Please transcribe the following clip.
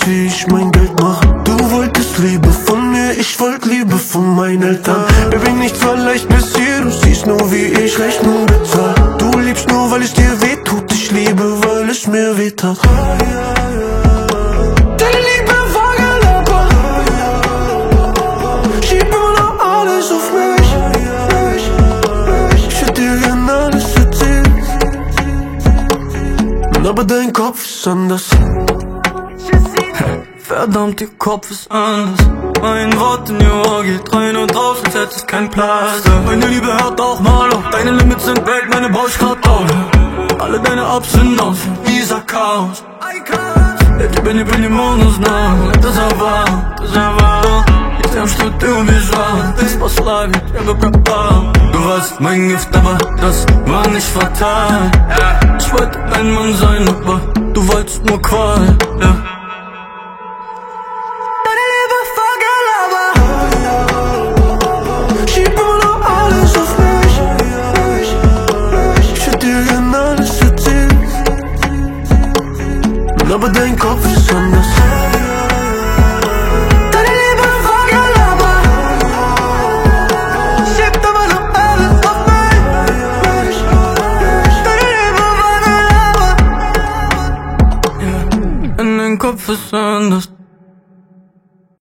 wie ich mein Geld mache. Du wolltest Liebe von mir, ich wollt Liebe von meinen Eltern. Baby, nichts war leicht bis hier, du siehst nur, wie ich Rechnung bezahl. Du liebst nur, weil es dir weh tut, ich liebe, weil es mir weh tat. Deine Liebe war Gelaber, schieb immer noch alles auf mich. Ich hätte dir gern alles erzählt, aber dein Kopf ist anders. Verdammt, ihr Kopf ist anders. Ein Wort in ihr Ohr geht rein und raus, als hätte es kein Pflaster. Meine Liebe hört auch mal auf, deine Limits sind weg, meine baue ich grad auf. Alle deine Ups sind aus, dieser Chaos. Lebt bin die Monos nach, das er war. Jetzt am Studio wie Schwarz, das was live, du warst mein Gift, aber das war nicht fatal. Ich wollte ein Mann sein, aber du wolltest nur Qual, ja.